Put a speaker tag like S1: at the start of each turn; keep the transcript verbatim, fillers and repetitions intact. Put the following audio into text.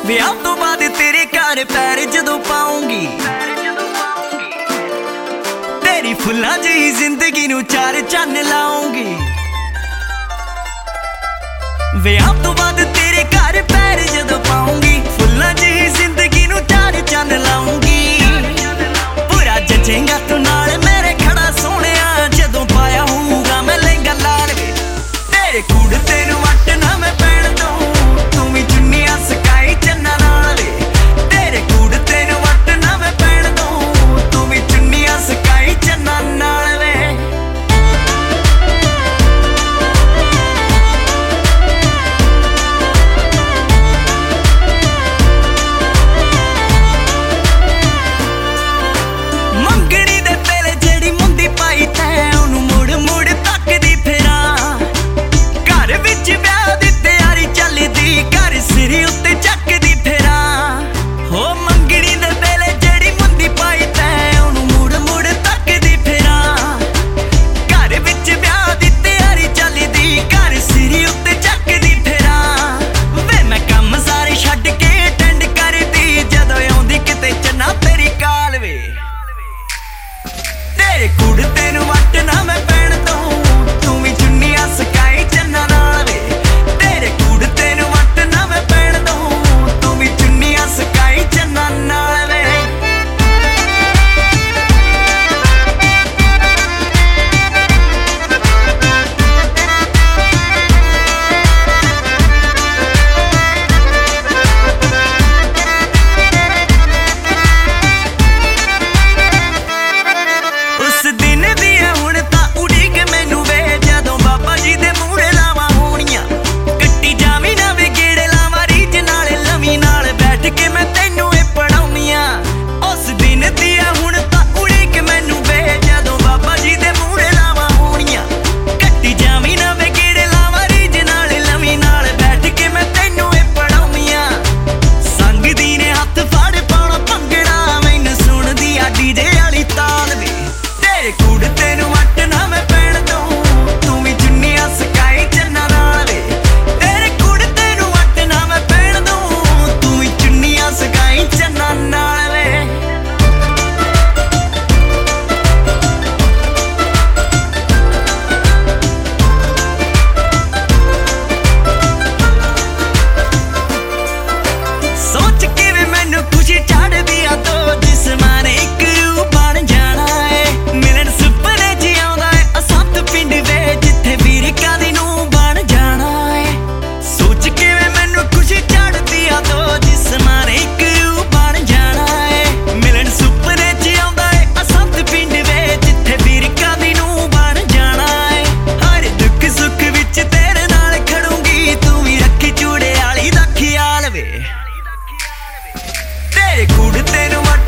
S1: ਵਿਆਹ ਤੋਂ ਬਾਅਦ ਤੇਰੇ ਘਰ ਪੈਰ ਜਦੋਂ ਪਾਉਂਗੀ, ਤੇਰੀ ਫੁੱਲਾਂ ਜਿਹੀ ਜ਼ਿੰਦਗੀ ਨੂੰ ਚਾਰ ਚੰਨ ਲਾਉਂਗੀ। ਵਿਆਹ ਤੋਂ ਬਾਅਦ ਤੇਰੇ ਘਰ ਪੈਰ ਜਦੋਂ ਪਾਉਂਗੀ, ਫੁੱਲਾਂ ਜਿਹੀ ਜ਼ਿੰਦਗੀ ਨੂੰ ਚਾਰ ਚੰਨ ਲਾਉਂਗੀ। ਪੂਰਾ ਜੱਜੇਂਗਾ ਤੂੰ ਨਾਲ ਮੇਰੇ ਖੜਾ ਸੋਹਣਿਆ, ਜਦੋਂ ਪਾਇਆ ਹੋਊਗਾ ਮੈਂ ਲਹਿੰਗਾ ਲਾਲ ਵੇ। ਤੇਰੇ ਕੁੜਤੇ ਨੂੰ ਵੱਟ ਨਾ ਮੈਂ ਪੈਣ ਦਊਂ, ਤੂੰ ਵੀ ਚੁੰਨੀਆਂ ਸਕਾਈ ਚੰਨਾ ਨਾਲ ਵੇ। ਤੇਰੇ ਕੁੜਤੇ ਨੂੰ ਵੱਟ ਨਾ ਮੈਂ ਪੈਣ ਦਊਂ, ਤੂੰ ਵੀ ਚੁੰਨੀਆਂ ਸਕਾਈ ਚੰਨਾ ਨਾਲ ਵੇ। ਮੰਗਣੀ ਦੇ ਵੇਲੇ ਜਿਹੜੀ ਮੁੰਦੀ ਪਾਈ ਤੈਂ, ਉਹਨੂੰ ਮੁੜ ਮੁੜ ਤੱਕਦੀ ਫਿਰਾਂ। ਘਰ ਵਿੱਚ ਵਿਆਹ ਦੀ ਤਿਆਰੀ ਚੱਲਦੀ, ਘਰ ਸਿਰ ਉੱਤੇ ਚੱਕਦੀ ਫਿਰਾਂ। ਹੋ ਮੰਗਣੀ ਦੇ ਵੇਲੇ ਜਿਹੜੀ ਮੁੰਦੀ ਪਾਈ ਤੈਂ, ਉਹਨੂੰ ਮੁੜ ਮੁੜ ਤੱਕਦੀ ਫਿਰਾਂ। ਘਰ ਵਿੱਚ ਵਿਆਹ ਦੀ ਤਿਆਰੀ ਚੱਲਦੀ, ਘਰ ਸਿਰ ਉੱਤੇ ਚੱਕਦੀ ਫਿਰਾਂ। ਵੇ ਮੈਂ ਕੰਮ ਸਾਰੇ ਛੱਡ ਕੇ ਅਟੈਂਡ ਕਰਦੀ, ਜਦੋਂ ਆਉਂਦੀ ਕਿਤੇ ਚੰਨਾ ਤੇਰੀ ਕਾਲ ਵੇ। ਤੇਰੇ ਕੁੜਤੇ ਨੂੰ ਵੱਟ ਨਾ ਮੈਂ ਪੈਣ ਦਊਂ, ਤੂੰ ਵੀ ਚੁੰਨੀਆਂ ਸਕਾਈ ਚੰਨਾ ਨਾਲ ਵੇ। ਤੇਰੇ ਕੁੜਤੇ ਨੂੰ ਵੱਟ ਨਾ ਮੈਂ ਪੈਣ ਦਊਂ, ਤੂੰ ਵੀ ਚੁੰਨੀਆਂ ਸਕਾਈ ਚੰਨਾ ਨਾਲ ਵੇ। ਉਸ ਦਿਨ ਦੀਆਂ ਹੁਣ ਤਾਂ ਉਡੀਕ ਮੈਨੂੰ ਵੇ, ਜਦੋਂ ਬਾਬਾ ਜੀ ਦੇ ਮੂਹਰੇ ਲਾਵਾਂ ਹੋਣੀਆਂ। ਕੱਟੀ ਜਾਵੀਂ ਨਾ ਵੇ ਗੇੜੇ ਲਾਵਾਂ ਰੀਝ ਨਾਲ, ਲਵੀ ਨਾਲ ਬੈਠ ਕੇ ਮੈਂ ਤੈਨੂੰ ਇਹ ਪੜਾਉਣੀਆਂ। ਉਸ ਦਿਨ ਦੀਆਂ ਹੁਣ ਤਾਂ ਉਡੀਕ ਮੈਨੂੰ ਵੇ, ਜਦੋਂ ਬਾਬਾ ਜੀ ਦੇ ਮੂਹਰੇ ਲਾਵਾਂ ਹੋਣੀਆਂ। ਕੱਟੀ ਜਾਵੀਂ ਨਾ ਵੇ ਗੇੜੇ ਲਾਵਾਂ ਰੀਝ ਨਾਲ, ਲਵੀ ਨਾਲ ਬੈਠ ਕੇ ਮੈਂ ਤੈਨੂੰ ਇਹ ਪੜਾਉਣੀਆਂ। ਸੰਗਦੀ ਨੇ ਹੱਥ ਫੜ ਪਾਉਣਾ ਭੰਗੜਾ, ਮੈਨੂੰ ਸੁਣਦੀ ਆ ਡੀਜੇ ਵਾਲੀ ਤਾਲ ਵੇ। ਤੇਰੇ ਕੁੜਤੇ ਨੂੰ ਵੱਟ ਨਾ ਮੈਂ ਪੈਣ ਦਊਂ, ਤੂੰ ਵੀ ਚੁੰਨੀਆਂ ਸਕਾਈ ਚੰਨਾ ਨਾਲ ਵੇ। ਤੇਰੇ ਕੁੜਤੇ ਨੂੰ ਵੱਟ ਨਾ ਮੈਂ ਪੈਣ ਦਊਂ, ਤੂੰ ਵੀ ਚੁੰਨੀਆਂ ਸਕਾਈ ਚੰਨਾ ਨਾਲ ਵੇ। ਸੋਚ ਕੇ ਵੀ ਮੈਨੂੰ ਖੁਸ਼ੀ ਚੜ੍ਹਦੀ ਆ, ਦੋ ਜਿਸਮਾਂ ਨੇ ਇੱਕ ਰੂਹ ਬਣ ਜਾਣਾ ਏ। ਮਿਲਣ ਸੁਪਨੇ ਚ ਆਉਂਦਾ ਏ ਅਸੰਤ ਪਿੰਡ ਵੇ, ਜਿੱਥੇ ਵੀਰਕਾ ਦੀ ਨੂੰ ਬਣ ਜਾਣਾ ਏ। ਸੋਚ ਕੇ ਵੀ ਮੈਨੂੰ ਖੁਸ਼ੀ ਚੜ੍ਹਦੀ ਆ, ਦੋ ਜਿਸਮਾਂ ਨੇ ਇੱਕ ਰੂਹ ਬਣ ਜਾਣਾ ਏ। ਮਿਲਣ ਸੁਪਨੇ ਚ ਆਉਂਦਾ ਏ ਅਸੰਤ ਪਿੰਡ ਵੇ, ਜਿੱਥੇ ਵੀਰਕਾ ਦੀ ਨੂੰ ਬਣ ਜਾਣਾ ਏ। ਹਰ ਦੁੱਖ ਸੁੱਖ ਵਿੱਚ ਤੇਰੇ ਨਾਲ ਖੜੂੰਗੀ, ਤੂੰ ਵੀ ਰੱਖੀ ਚੂੜੇ ਵਾਲੀ ਦਾ ਖਿਆਲ ਵੇ। ਤੇਰੇ ਕੁੜਤੇ ਨੂੰ ਵੱਟ